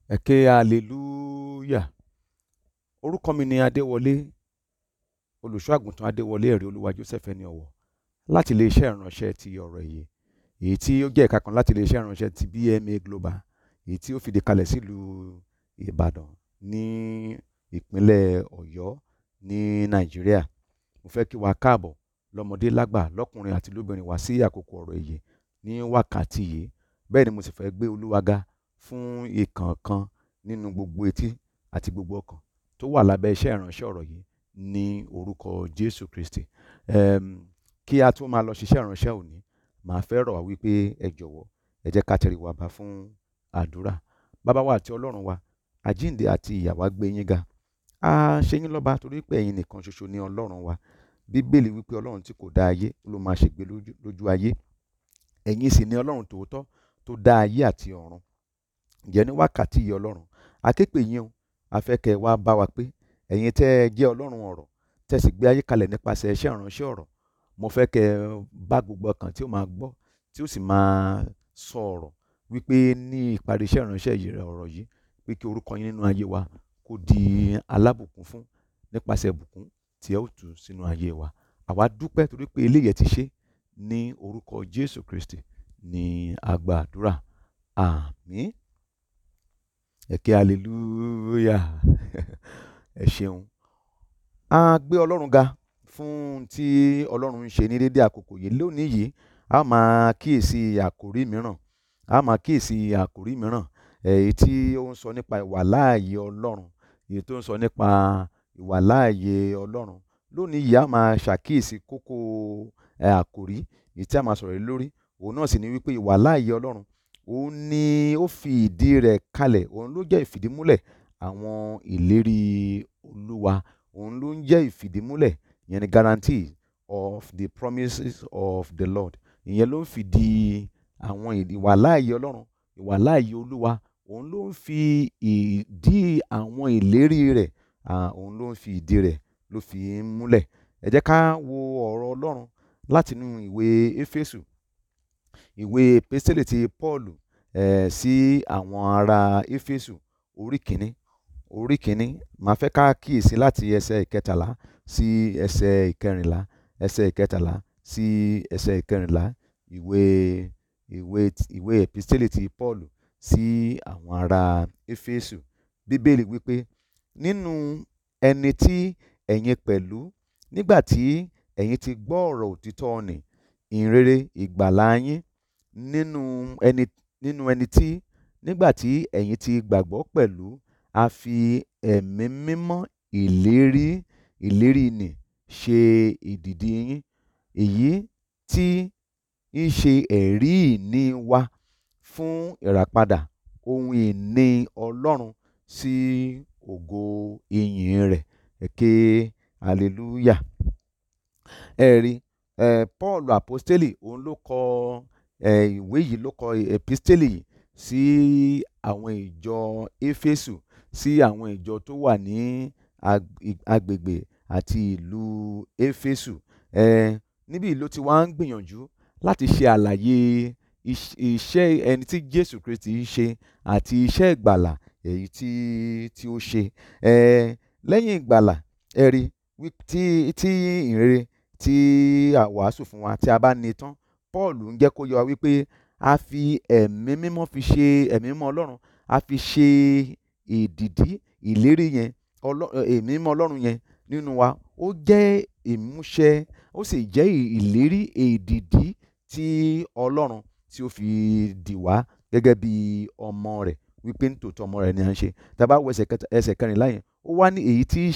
Ẹ ké hallelujah. Orúkọ mi ni Adéwọlé, olùṣọ́ àgùntàn Adéwọlé ẹ̀rí olúwa Joseph ẹni ọ̀wọ̀ láti iléeṣẹ́ ìránṣẹ́ ti ọ̀rọ̀ ìyè, èyí tí ó jẹ́ ẹ̀ka kan láti iléeṣẹ́ ìránṣẹ́ ti BMA Global, èyí tí ó fìdí kalẹ̀ sílùú Ìbàdàn ní ìpínlẹ̀ Ọ̀yọ́ ní Nàìjíríà. Mo fẹ́ kí wa káàbọ̀ lọ́mọdé lágbà lọ́kùnrin àti lóbìnrin wá sí àkókò ọ̀rọ̀ ìyè ní wákàtí yìí. Bẹ́ẹ̀ ni mo sì fẹ́ gbé Olúwa ga fún ìkọ̀ọ̀kan nínú gbogbo etí àti gbogbo ọkàn tó wà lábẹ́ iṣẹ́ ìránṣẹ́ ọ̀rọ̀ yìí ní orúkọ Jésù Kristi. Kí a tó máa lọ ṣiṣẹ́ ìránṣẹ́ òní, màá fẹ́ rọ̀ wá wípé ẹ jọ̀wọ́ ẹ jẹ́ ká tẹríba bá fún àdúrà. Bàbá wa àti Ọlọ́run wa, àjíǹde àti ìyè wa gbé yín ga. A ṣe yín lọ́ba torí pé ẹ̀yin nìkan ṣoṣo ni Ọlọ́run wa. Bíbélì wípé Ọlọ́run tí kò dá ayé ló máa ṣègbé lójú ayé. Ẹ̀yin sì ni Ọlọ́run tòótọ́ tó dá ayé àti ọ̀run. Ǹjẹ́ ní wákàtí yìí Ọlọ́run, a ké pè yín o, a fẹ́ kẹ́ ẹ wá bá wa pé ẹ̀yin tẹ́ ẹ jẹ́ Ọlọ́run ọ̀rọ̀, tẹ́ sì gbé ayé kalẹ̀ nípasẹ̀ iṣẹ́ ìránṣẹ́ ọ̀rọ̀. Mo fẹ́ kẹ́ ẹ bá gbogbo ọkàn tí ó máa gbọ́, tí ó sì máa sọ ọ̀rọ̀ wípé ní ìparí iṣẹ́ ìránṣẹ́ ọ̀rọ̀ yìí, pé kí orúkọ yín nínú ayé wa kó di alábùkún fún nípasẹ̀ ìbùkún tí ẹ ó tú sínú ayé wa. Àwa dúpẹ́ torí pé eléyìí ti ṣe ní orúkọ Jésù Kristi ní a gba àdúrà. Àmín. Ẹ ké hallelujah. Ẹ ṣeun. A gbé Ọlọ́run ga fún tí Ọlọ́run ń ṣe ní dédé àkókò yìí. Lónìí yìí a máa kíyèsí àkòrí mìíràn, èyí tí ó ń sọ nípa ìwàláàyè Ọlọ́run, èyí tó ń sọ nípa ìwàláàyè Ọlọ́run. Lónìí yìí a máa ṣàkíyèsí kókó àkòrí èyí tí a máa sọ̀rọ̀ lórí. Òun náà sì ni wípé ìwàláàyè Ọlọ́run, òun ni ó fi ìdí rẹ̀ kalẹ̀, òun ló jẹ́ ìfìdímúlẹ̀ àwọn ìlérí Olúwa, òun ló ń jẹ́ ìfìdímúlẹ̀, ìyẹn ni guarantee of the promises of the Lord. Ìyẹn ló ń fìdí àwọn ìwàláàyè Ọlọ́run, ìwàláàyè Olúwa, òun ló ń fi ìdí àwọn ìlérí rẹ̀, òun ló ń fi ìdí rẹ̀ ló fi ń múlẹ̀. Ẹ jẹ́ ká wo ọ̀rọ̀ Ọlọ́run látinú ìwé Éfésù, ìwé episteli ti Paul sí àwọn ará Éfésù orí kìíní. Màá fẹ́ ká kíyèsí láti ẹsẹ̀ ìkẹtàlá sí ẹsẹ̀ ìkẹrìnlá, ẹsẹ̀ ìkẹtàlá sí ẹsẹ̀ ìkẹrìnlá, ìwé episteli ti Paul sí àwọn ará Éfésù. Bíbélì wípé nínú ẹni tí ẹ̀yin pẹ̀lú, nígbà tí ẹ̀yin ti gbọ́ ọ̀rọ̀ òtítọ́ nì, ìhìnrere ìgbàlà yín, nínú ẹni tí nígbà tí ẹ̀yin ti gbàgbọ́ pẹ̀lú, a fi ẹ̀mí mímọ́ ìlérí nì ṣe èdìdì yín, èyí tí ń ṣe ẹ̀rí ìní wa fún ìràpadà ohun ìní Ọlọ́run sí ògo ìyìn rẹ̀. Ẹ ké hallelujah. Ẹ rí, Paul apostoli, òun ló kọ ìwé yìí, ló kọ episteli yìí sí àwọn ìjọ Éfésù, sí àwọn ìjọ tó wà ní agbègbè àti ìlú Éfésù. Níbí ló ti wá ń gbìyànjú láti ṣe àlàyé iṣẹ́ ẹni tí Jésù Kristi ṣe àti iṣẹ́ ìgbàlà èyí tí ó ṣe. Lẹ́yìn ìgbàlà, ẹ rí tí ìhìnrere tí a wàásù fún wa tí a bá ní tán, Paul ń jẹ́ kó yé wa wípé a fi ẹ̀mí mímọ́ ẹ̀mí mímọ́ Ọlọ́run a fi ṣe èdìdì ìlérí yẹn. Ẹ̀mí mímọ́ Ọlọ́run yẹn nínú wa, ó jẹ́ ìmúṣẹ, ó sì jẹ́ ìlérí èdìdì tí Ọlọ́run tí ó fi dì wá gẹ́gẹ́ bí ọmọ rẹ̀, wípé nítòótọ́ ọmọ rẹ̀ ni à ń ṣe. Tá bá wo ẹsẹ̀ kẹrìnlá yẹn, ó wá ní èyí tí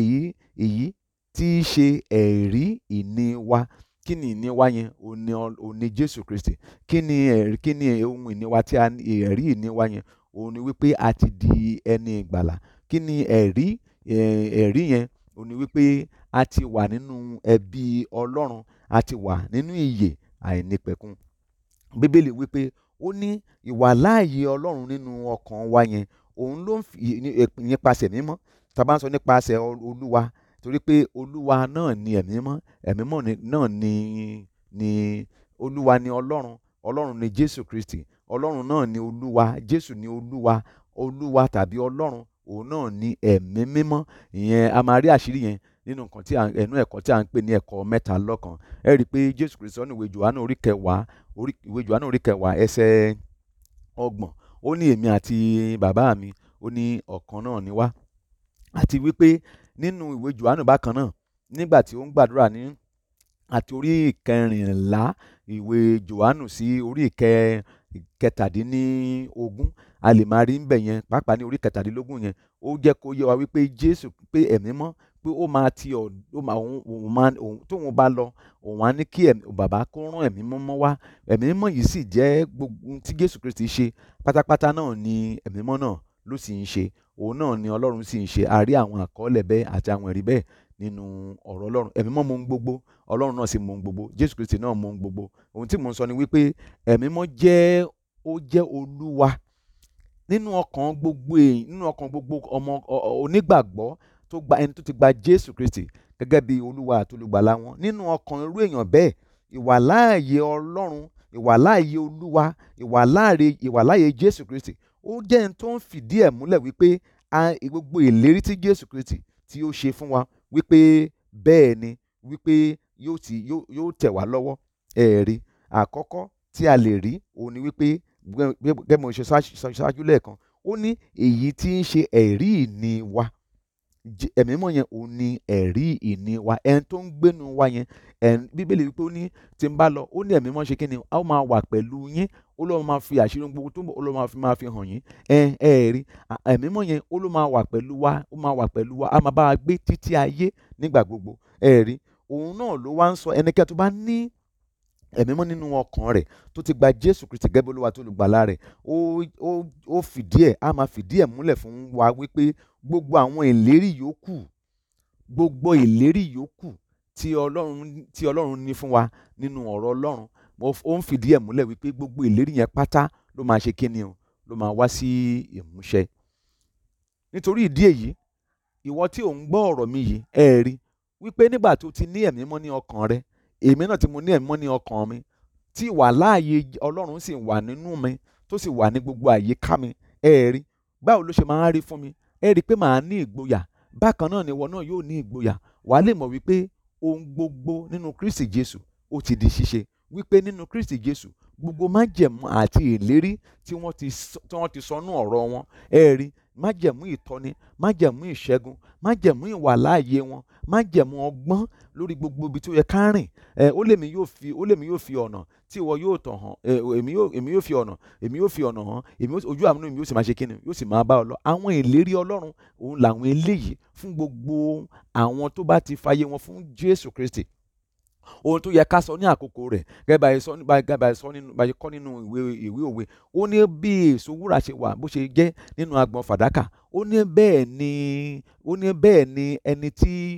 í ṣe ẹ̀rí ìní wa. Kí ni ìní wa yẹn? Òun ni Jésù Kristi. Kí ni ohun ìní wa tí ẹ̀rí ìní wa yẹn? Òun ni wípé a ti di ẹni ìgbàlà. Kí ni ẹ̀rí yẹn? Òun ni wípé a ti wà nínú ẹbí Ọlọ́run, a ti wà nínú ìyè àìnípẹ̀kun. Bíbélì wípé ó ní ìwàláàyè Ọlọ́run nínú ọkàn wa yẹn, òun ló ń fi nípasẹ̀ mímọ́. Tá bá ń sọ nípasẹ̀ Olúwa, torí pé Olúwa náà ni ẹ̀mí mímọ́, ẹ̀mí mímọ́ náà ni Olúwa ni Ọlọ́run, Ọlọ́run ni Jésù Kristi, Ọlọ́run náà ni Olúwa, Jésù ni Olúwa, olúwa tàbí ọlọ́run òun náà ni ẹ̀mí mímọ́. Ìyẹn a máa rí àṣírí yẹn nínú nǹkan tí ẹnu ẹ̀kọ́ tí a ń pè ní ẹ̀kọ́ mẹ́ta lọ́kan. Ẹ rí i pé Jésù Kristi nínú ìwé Jòhánù orí kẹwàá ẹsẹ̀ 30 ó ní èmi àti bàbá mi ó ní ọ̀kan náà ni wá. Àti wípé nínú ìwé Jòhánù bákan náà nígbà tí ó ń gbàdúrà ní àti orí 14 ìwé Jòhánù sí orí 17 a lè máa rí níbẹ̀ yẹn, pàápàá ní orí 17 yẹn ó jẹ́ kó yé wa wípé Jésù pé ẹ̀mí mọ́ pé ó máa ti tóun bá lọ òun á ní kí bàbá kó rán ẹ̀mí mímọ́ wá. Ẹ̀mí mímọ́ yìí sì jẹ́ gbogbo ohun tí Jésù Kristi ṣe pátápátá náà ni ẹ̀mí mímọ́ náà ló sì ń ṣe. Òun náà ni Ọlọ́run sì ń ṣe. A rí àwọn àkọọ́lẹ̀ bẹ́ẹ̀ àti àwọn ẹ̀rí bẹ́ẹ̀ nínú ọ̀rọ̀ Ọlọ́run. Ẹ̀mí mímọ́ mọ ohun gbogbo, Ọlọ́run náà sì mọ ohun gbogbo, Jésù Kristi náà mọ ohun gbogbo. Ohun tí mò ń sọ ni wípé ẹ̀mí mímọ́ jẹ́ olúwa nínú ọkàn gbogbo ọmọ onígbàgbọ́ ẹni tó ti gba Jésù Kristi gẹ́gẹ́ bí olúwa àti olùgbàlà wọn. Nínú ọkàn irú èèyàn bẹ́ẹ̀ ìwàláàyè Ọlọ́run, ìwàláàyè olúwa, ìwàláàyè Jésù Kristi ó jẹ́ ẹni tó ń fìdí ẹ̀ múlẹ̀ wípé gbogbo ìlérí tí Jésù Kristi tí ó ṣe fún wa wípé bẹ́ẹ̀ ni wípé yóò tẹ̀ wá lọ́wọ́. Ẹ̀rí àkọ́kọ́ tí a lè rí òun ni wípé gẹ́gẹ́ mo ṣe ṣáájú lẹ́ẹ̀kan ó ní èyí tí ń ṣe ẹ̀rí ìní wa. Ẹ̀mí mímọ́ yẹn òun ni ẹ̀rí ìní wa, ẹni tó ń gbénu wa yẹn. Bíbélì wípé ó ní tí ń bá lọ ó ní ẹ̀mí mímọ́ ṣe kí ni a ó máa wà pẹ̀lú yín, ó ló máa fi àṣírí gbogbo tó ń bọ̀ ó ló máa fi hàn yín. Ẹ̀rí ẹ̀mí mímọ́ yẹn ó ló máa wà pẹ̀lú wa, a máa bá wa gbé títí ayé nígbà gbogbo. Ẹ̀rí òun náà ló wá ń sọ ẹnikẹ́ni tó bá ní ẹ̀mí mímọ́ nínú ọkàn rẹ̀ tó ti gba Jésù Kristi gẹ́gẹ́ bí olúwa tó olùgbàlà rẹ̀ a máa fìdí ẹ̀ múlẹ̀ fún wa wípé gbogbo àwọn ìlérí yòókù tí Ọlọ́run ní fún wa nínú ọ̀rọ̀ Ọlọ́run ó ń fìdí ẹ̀ múlẹ̀ wípé gbogbo ìlérí yẹn pátá ló máa ṣe kíni o ló máa wá sí ìmúṣẹ. Nítorí ìdí èyí ìwọ tí ò ń gbọ́ ọ̀rọ̀ mi yìí ẹ rí wípé nígbà tó ti ní ẹ̀mí mímọ́ ní ọkàn rẹ, èmi náà tí mo ní ẹ̀mí mímọ́ ní ọkàn mi tí ìwàláàyè Ọlọ́run sì wà nínú mi tó sì wà ní gbogbo àyíká mi, ẹ rí báwo ló ṣe máa ń rí fún mi. Ẹ rí pé màá ní ìgboyà, bákan náà ni ìwọ náà yóò ní ìgboyà. Wàá lè mọ̀ wípé ohun gbogbo nínú Kristi Jésù ó ti di ṣíṣe, wípé nínú Kristi Jésù gbogbo májẹ̀mú àti ìlérí tí wọ́n ti sọnú ọ̀rọ̀ wọn, ẹ rí májẹ̀mú ìtọ́ni, májẹ̀mú ìṣẹ́gun, májẹ̀mú ìwàláàyè wọn, májẹ̀mú ọgbọ́n lórí gbogbo ibi tó yẹ ká rìn. Ó lèmi yóò fi ọ̀nà tí ìwọ yóò tọ̀ hàn, èmi yóò fi ọ̀nà hàn, ojú àánú mi yóò sì máa ṣe kíni yóò sì máa bá ọ lọ. Àwọn ìlérí Ọlọ́run òun làwọn eléyìí fún gbogbo àwọn tó bá ti fàyè wọn fún Jésù Kristi. Ohun tó yẹ ká sọ ní àkókò rẹ̀ gẹ́gẹ́ bá kọ́ nínú ìwé òwe, ó ní bí èso wúrà ṣe wà bó ṣe jẹ́ nínú agbọ̀n fàdákà, ó ní bẹ́ẹ̀ ni ẹni tí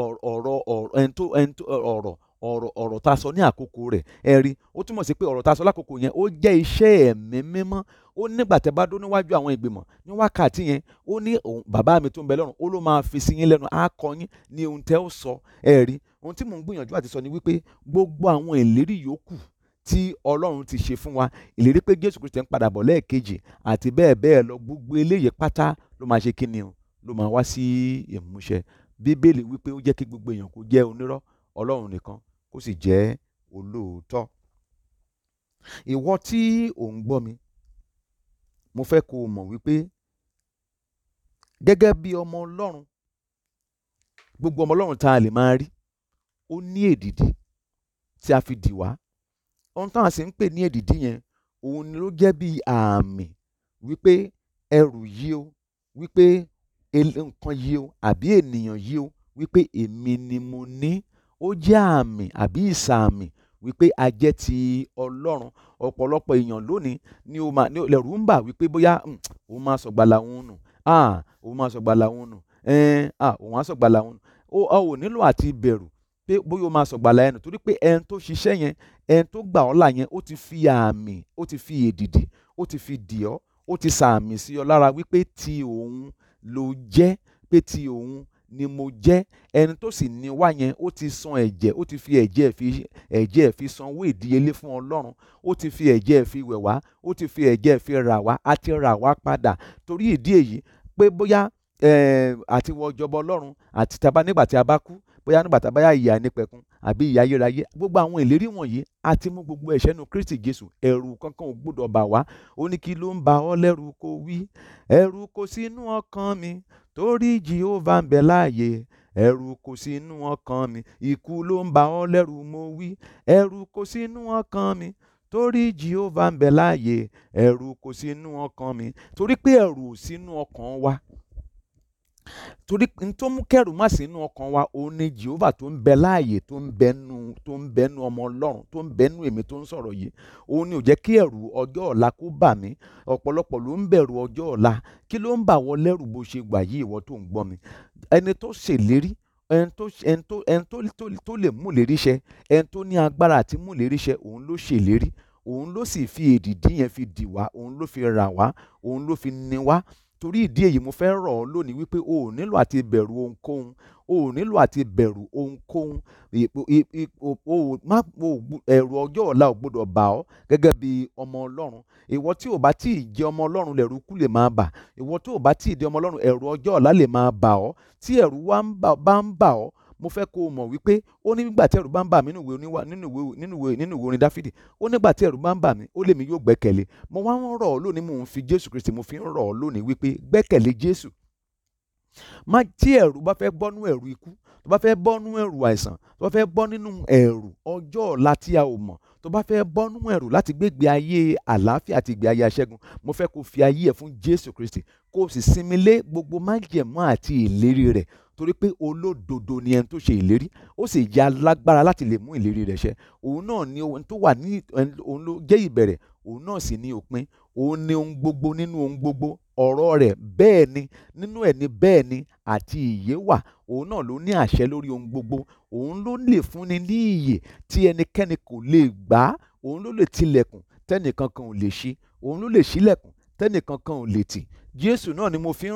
ọ̀rọ̀ tá a sọ ní àkókò rẹ̀. Ẹ rí ó túmọ̀ sí pé ọ̀rọ̀ tá a sọ lákòókò yẹn ó jẹ́ iṣẹ́ ẹ̀mí mímọ́. Ó nígbà tẹ́ bá dó níwájú àwọn ìgbìmọ̀ ní wákàtí yẹn ó ní bàbá mi tó ń bẹ lọ́run ó ló máa fi sí yín lẹ́nu, á kọ́ yín ní ohun tẹ́ ó sọ. Ẹ rí ohun tí mò ń gbìyànjú àti sọ ni wípé gbogbo àwọn ìlérí yòókù tí Ọlọ́run ti ṣe fún wa, ìlérí pé Jésù Kristi ń padà bọ̀ lẹ́ẹ̀kejì àti bẹ́ẹ̀ bẹ́ẹ̀ lọ, gbogbo eléyìí pátá ló máa ṣe kíni o ló máa wá sí ìmúṣẹ. Bíbélì wípé ó jẹ́ kí gbogbo èèyàn kó jẹ́ onírọ́, Ọlọ́run nìkan kó sì jẹ́ olóòótọ́. Ìwọ tí ò ń gbọ́ mi, mo fẹ́ kó o mọ̀ wípé gẹ́gẹ́ bí ọmọ Ọlọ́run, gbogbo ọmọ Ọlọ́run tá a lè máa rí ó ní èdìdì tí a fi dì wá. Ohun táwọn sì ń pè ní èdìdì yẹn òun ni ló jẹ́ bí àmì wípé ẹrù yìí o, wípé nǹkan yìí o àbí ènìyàn yìí o wípé èmi ni mo ní. Ó jẹ́ àmì àbí ìsàmì wípé a jẹ́ ti Ọlọ́run. Ọ̀pọ̀lọpọ̀ èèyàn lónìí ni lẹ̀rù ń bà wípé bóyá òun máa sọ̀gbàlà òun nù, òun máa sọ̀gbàlà òun nù, òun á sọ̀gbàlà òun nù. Ó nílò àti bẹ̀rù pé bóyá ó máa sọ̀gbàlà ẹnu torí pé ẹni tó ṣiṣẹ́ yẹn, ẹni tó gbà ọ́ là yẹn ó ti fi àmì, ó ti fi èdìdì, ó ti fi dì ọ́, ó ti sàmì sí ọ lára wípé ti òun ló jẹ́, pé ti òun ni mo jẹ́. Ẹni tó sì ní wá yẹn ó ti san ẹ̀jẹ̀, ó ti fi ẹ̀jẹ̀ fi sanwó ìdíyelé fún Ọlọ́run, ó ti fi ẹ̀jẹ̀ fi wẹ̀ wá, ó ti fi ẹ̀jẹ̀ fi rà wá, a ti rà wá padà. Torí ìdí èyí pé bóyá àti wọ ìjọba Ọlọ́run àti nígbà tí a bá kú, bóyá nígbà tí a bá yá ìyà nípẹ̀kun àbí ìyà ayérayé, gbogbo àwọn ìlérí wọ̀nyí a ti mú gbogbo ẹ̀ṣẹ̀ nínú Kristi Jésù. Ẹ̀rù kankan ò gbọdọ̀ bà wá. Ó ní kí ló ń ba ọ́ lẹ́rù kó wí, ẹ̀rù kò sí inú ọkàn mi torí Jehovah ń bẹ láàyè. Ẹ̀rù kò sí inú ọkàn mi, ikú ló ń ba ọ́ lẹ́rù mo wí, ẹ̀rù kò sí inú ọkàn mi torí Jehovah ń bẹ láàyè. Ẹ̀rù kò sí inú ọkàn mi, torí pé ẹ̀rù ò sí inú ọkàn wa. Torí n tó mú kẹ́rù má sí inú ọkàn wa, òun ni Jehovah tó ń bẹ láàyè, tó ń bẹnu ọmọ Ọlọ́run, tó ń bẹnu èmi tó ń sọ̀rọ̀ yìí. Òun ni ò jẹ́ kí ẹ̀rù ọjọ́ ọ̀la kó bà mí. Ọ̀pọ̀lọpọ̀ ló ń bẹ̀rù ọjọ́ ọ̀la. Kí ló ń bà wọ́ lẹ́rù bó ṣe wà yìí, ìwọ tó ń gbọ́ mi? Ẹni tó ṣèlérí, ẹni tó lè mú ìlérí ṣẹ, ẹni tó ní agbára àti mú ìlérí ṣẹ, òun ló ṣèlérí, òun ló sì fi èdìdí yẹn fi dì wá, òun ló fi rà wá, òun ló fi ní wá. Torí ìdí èyí mo fẹ́ rọ̀ ọ́ lónìí wípé o ò nílò àti bẹ̀rù ohunkóhun, o ò nílò àti bẹ̀rù ohunkóhun. Ẹ̀rù ọjọ́ ọ̀la ò gbọdọ̀ bà ọ́ gẹ́gẹ́ bí ọmọ Ọlọ́run. Ìwọ tí ò bá tí ì jẹ́ ọmọ Ọlọ́run lẹ̀rù ikú lè máa bà. Ìwọ tí ò bá tí ì di ọmọ Ọlọ́run, ẹ̀rù ọjọ́ ọ̀la lè máa bà ọ́. Tí ẹ̀rù bá ń bà ọ́, mo fẹ́ kó o mọ̀ wípé ó ní nígbà tí ẹ̀rù bá ń bà mí, nínú ìwé orin Dáfídì, ó nígbà tí ẹ̀rù bá ń bà mí, ó lèmi yóò gbẹ́kẹ̀lé. Mo wá ń rọ̀ ọ́ lónìí, mò ń fi Jésù Kristi, mo fi ń rọ̀ ọ́ lónìí wípé gbẹ́kẹ̀lé Jésù. Tí ẹ̀rù bá fẹ́ bọ́ nínú ẹ̀rù ikú, tó bá fẹ́ bọ́ nínú ẹ̀rù àìsàn, tó bá fẹ́ bọ́ nínú ẹ̀rù ọjọ́ ọ̀la tí a ò mọ̀, tó bá fẹ́ bọ́ nínú ẹ̀rù láti gbégbé ayé àlàáfíà àti ìgbé ayé aṣẹ́gun, mo fẹ́ kó fi ayé ẹ̀ fún Jésù Kristi, kó o sì sinmi lé gbogbo májẹ̀mú àti ìlérí rẹ̀. Torí pé olódodo ni ẹni tó ṣe ìlérí, ó sì jẹ́ alágbára láti lè mú ìlérí rẹ̀ ṣẹ. Òun náà ni ohun tó wà ní, òun ló jẹ́ ìbẹ̀rẹ̀, òun náà sì ni òpin. Òun ni ohun gbogbo nínú ohun gbogbo. Ọ̀rọ̀ rẹ̀ bẹ́ẹ̀ ni, nínú ẹ̀ ni bẹ́ẹ̀ ni àti ìyè wà. Òun náà ló ní àṣẹ lórí ohun gbogbo. Òun ló lè fúnni ní ìyè tí ẹnikẹ́ni kò lè gbà. Òun ló lè tilẹ̀kùn tẹ́nìkankan ò lè ṣí. Òun ló lè ṣílẹ̀kùn tẹ́nìkankan ò lè tì. Jésù náà ni mo fi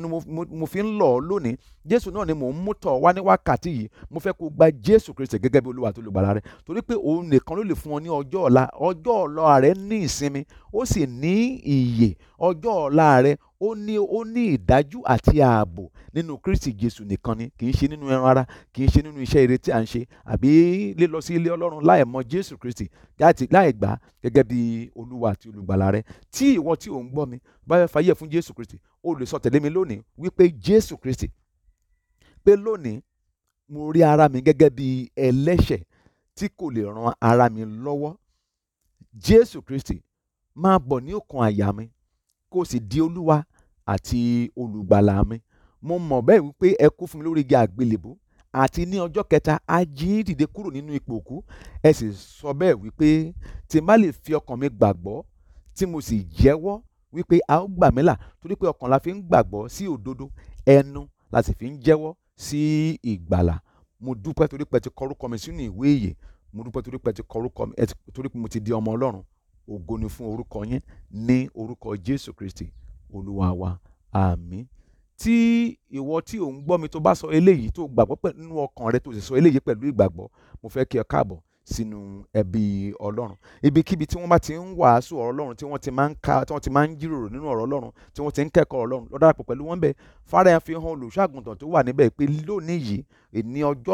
ń lọ̀ ọ́ lónìí. Jésù náà ni mò ń mú tọ̀ wá ní wákàtí yìí. Mo fẹ́ kó gba Jésù Kristi gẹ́gẹ́ bí Olúwa àti Olùgbàlà rẹ. Torí pé òun nìkan ló lè fún ọ ní ọjọ́ ọ̀la. Ọjọ́ ọ̀la rẹ ní ìsinmi, ó sì ní ìyè. Ọjọ́ ọ̀la rẹ ó ní ìdájú àti ààbò nínú Kristi Jésù nìkan ni. Kì í ṣe nínú ẹran ara, kì í ṣe nínú iṣẹ́ ire tí à ń ṣe, àbí lílọ sí ilé Ọlọ́run láì mọ Jésù Kristi, láì gbà gẹ́gẹ́ bí Olúwa àti Olùgbàlà rẹ. Tí ìwọ tí ò ń gbọ́ mi bá fẹ́ fayé fún Jésù Kristi, ó lè sọ tẹ̀lé mi lónìí wípé Jésù Kristi, pé lónìí mo rí ara mi gẹ́gẹ́ bí ẹlẹ́ṣẹ̀ tí kò lè ran ara mi lọ́wọ́. Jésù Kristi, máa bọ̀ ní ọkàn àyà mi, kó sì di Olúwa àti Olùgbàlà mi. Mo mọ̀ bẹ́ẹ̀ wípé ẹ kú fún mi lórí igi àgbélébùú, àti ní ọjọ́ kẹta a jí yín dìde kúrò nínú ipò òkú. Ẹ sì sọ bẹ́ẹ̀ wípé tí n bá lè fi ọkàn mi gbàgbọ́, tí mo sì jẹ́wọ́ wípé a ó gbà mí là. Torí pé ọkàn la fi ń gbàgbọ́ sí òdodo, ẹnu la sì fi ń jẹ́wọ́ sí ìgbàlà. Mo dúpẹ́ torí pé ẹ ti kọ orúkọ mi sínú ìwé ìyè. Mo dúpẹ́ torí pé ẹ ti kọ orúkọ mi, torí pé mo ti di ọmọ Ọlọ́run. Ògo ni fún orúkọ yín ní orúkọ Jésù Kristi Olúwa wa. Àmín. Tí ìwọ tí ò ń gbọ́ mi tó bá sọ eléyìí, tó gbàgbọ́ pẹ̀lú nínú ọkàn rẹ, tó sì sọ eléyìí pẹ̀lú ìgbàgbọ́, mo fẹ́ kí ẹ káàbọ̀ sínú ẹbí Ọlọ́run. Ibikíbi tí wọ́n bá ti ń wàásù ọ̀rọ̀ Ọlọ́run, tí wọ́n ti máa ń jíròrò nínú ọ̀rọ̀ Ọlọ́run, tí wọ́n ti ń kẹ́kọ̀ọ́ Ọlọ́run, lọ darapọ̀ pẹ̀lú wọn bẹ́ẹ̀. Fáráyàn fi hàn olùṣọ́-àgùntàn tó wà níbẹ̀ pé lónìí yìí ní ọjọ́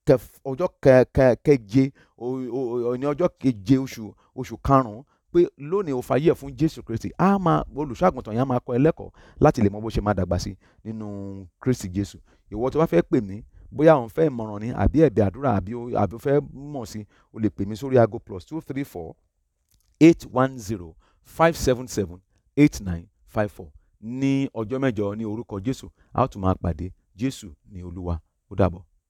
keje oṣù karùn-ún, pé lónìí ó fayé ẹ̀ fún Jésù Kristi. Olùṣọ́-àgùntàn yẹn á máa kọ́ ẹ lẹ́kọ̀ọ́ láti lè mọ bó ṣe máa dàgbà sí nínú Kristi Jésù. Ìwọ tó bá fẹ́ pè mí, bóyá òun fẹ́ ìmọ̀ràn ni àbí ẹ̀bẹ̀ àdúrà àbí ó fẹ́ mọ̀ sí, o lè pè mí sórí aago +234 810 577 8954. Ní ọjọ́ mẹ́jọ ní orúkọ Jésù, a ó tún máa pàdé. Jésù ni Olúwa. Ó dàbọ̀.